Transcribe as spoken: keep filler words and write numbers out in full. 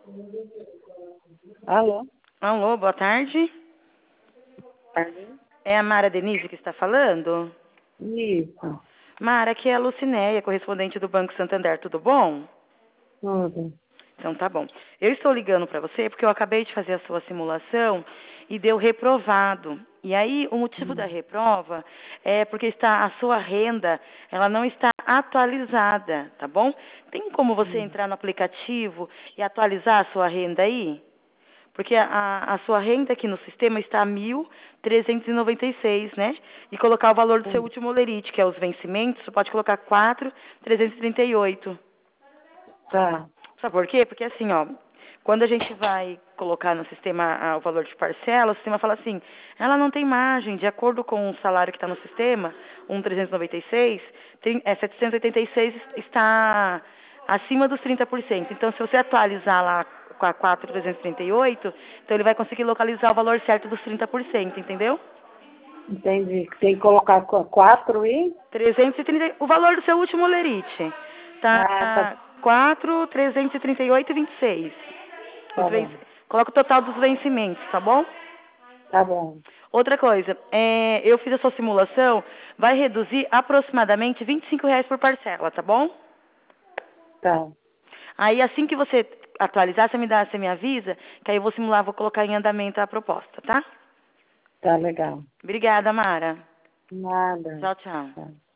Alô? Alô, boa tarde. Tarde. É a Mara Denise que está falando? Isso. Mara, aqui é a Lucinéia, correspondente do Banco Santander, tudo bom? Tudo. Então tá bom. Eu estou ligando para você porque eu acabei de fazer a sua simulação e deu reprovado. E aí o motivo da Hum. reprova é porque está a sua renda, ela não está atualizada, tá bom? Tem como você Hum. entrar no aplicativo e atualizar a sua renda aí? Porque a, a sua renda aqui no sistema está mil trezentos e noventa e seis, né? E colocar o valor do seu Hum. último olerite, que é os vencimentos, você pode colocar quatro mil trezentos e trinta e oito. Tá. Sabe por quê? Porque assim, ó, quando a gente vai colocar no sistema ah, o valor de parcela, o sistema fala assim, ela não tem margem, de acordo com o salário que está no sistema, um trezentos e noventa e seis, tem, é, setecentos e oitenta e seis está acima dos trinta por cento. Então, se você atualizar lá com a quatro mil trezentos e trinta e oito, então ele vai conseguir localizar o valor certo dos trinta por cento, entendeu? Entendi. Tem que colocar qu- quatro e... trezentos e trinta, o valor do seu último olerite. Ah, tá, Tá quatro mil trezentos e trinta e oito e vinte e seis. Os tá venci... bom. Coloca o total dos vencimentos, tá bom? Tá bom. Outra coisa, é, eu fiz a sua simulação, vai reduzir aproximadamente vinte e cinco reais por parcela, tá bom? Tá. Aí assim que você atualizar, você me dá, você me avisa, que aí eu vou simular, vou colocar em andamento a proposta, tá? Tá legal. Obrigada, Mara. Nada. Tchau, tchau. Tá.